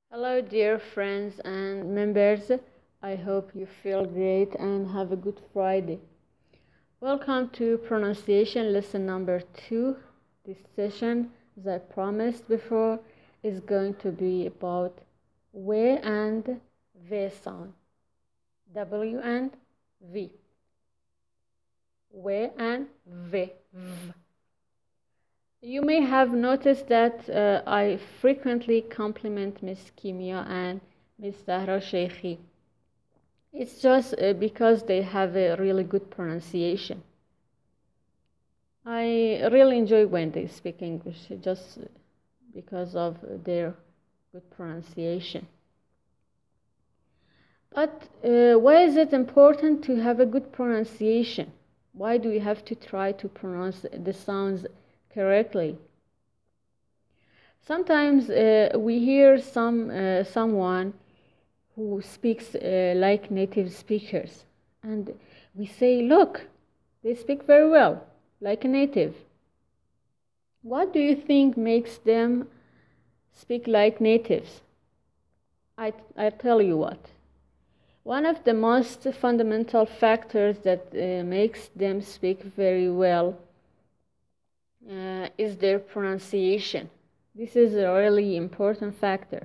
Hello, dear friends and members. I hope you feel great and have a good Friday. Welcome to pronunciation lesson number 2. This session, as I promised before, is going to be about W and V sound. W and V. W and V. V. You may have noticed that I frequently compliment Miss Kimia and Miss Zahra Sheikhi. It's just because they have a really good pronunciation. I really enjoy when they speak English, just because of their good pronunciation. But why is it important to have a good pronunciation? Why do we have to try to pronounce the sounds correctly? Sometimes we hear someone who speaks like native speakers, and we say, look, they speak very well, like a native. What do you think makes them speak like natives? I tell you what. One of the most fundamental factors that makes them speak very well is their pronunciation. This is a really important factor.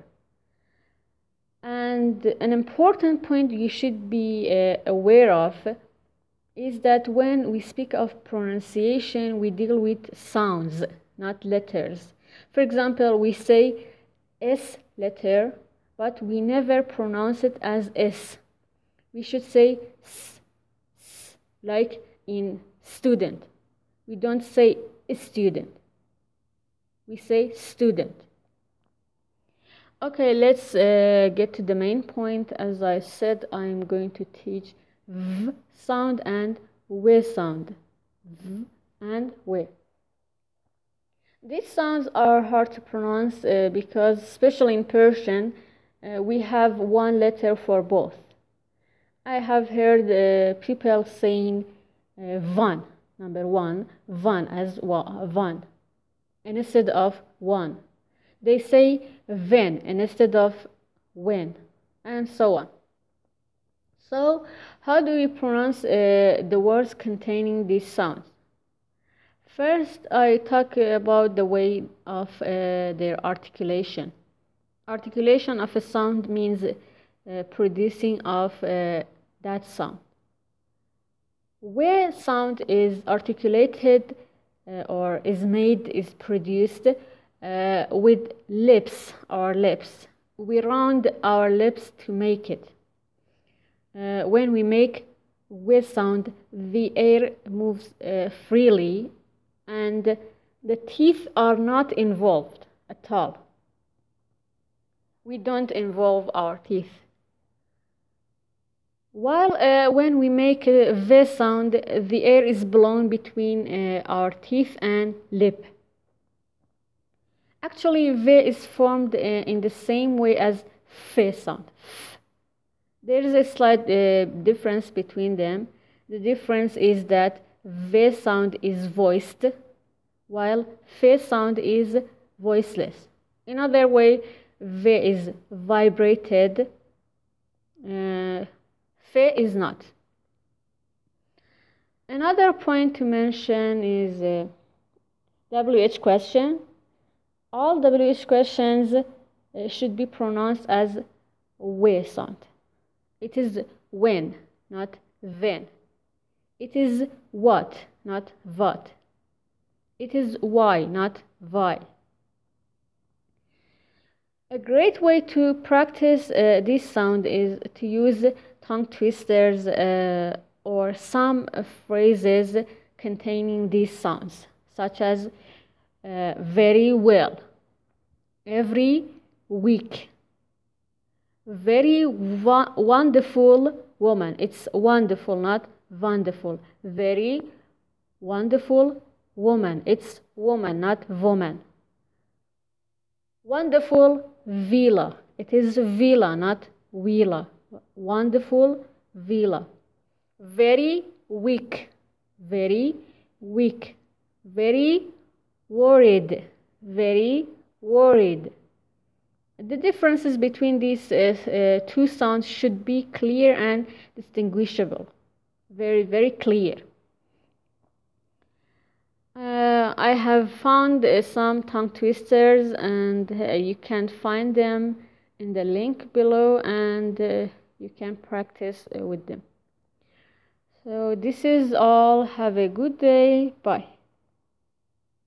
And an important point you should be aware of is that when we speak of pronunciation, we deal with sounds, not letters. For example, we say S letter, but we never pronounce it as S. We should say S, like in student. We don't say student. We say student. Okay, let's get to the main point. As I said, I'm going to teach V sound and W sound. V and W. These sounds are hard to pronounce because, especially in Persian, we have one letter for both. I have heard people saying van, number one, van as van, instead of one. They say when instead of when, and so on. So, how do we pronounce the words containing these sounds? First, I talk about the way of their articulation. Articulation of a sound means producing of that sound. Where sound is articulated or is produced with lips or lips. We round our lips to make it. When we make W sound, the air moves freely and the teeth are not involved at all. We don't involve our teeth. While when we make a V sound, the air is blown between our teeth and lip. Actually, V is formed in the same way as F sound. There is a slight difference between them. The difference is that V sound is voiced, while F sound is voiceless. In other way, V is vibrated, F is not. Another point to mention is WH question. All WH questions should be pronounced as W sound. It is when, not when. It is what, not what. It is why, not why. A great way to practice this sound is to use tongue twisters or some phrases containing these sounds, such as very well, every week, very wonderful woman. It's wonderful, not wonderful. Very wonderful woman. It's woman, not woman. Wonderful villa. It is villa, not villa. Wonderful villa. Very weak. Very weak. Very worried. Very worried. The differences between these two sounds should be clear and distinguishable. Very, very clear. I have found some tongue twisters, and you can find them in the link below, and you can practice with them. So this is all. Have a good day. Bye.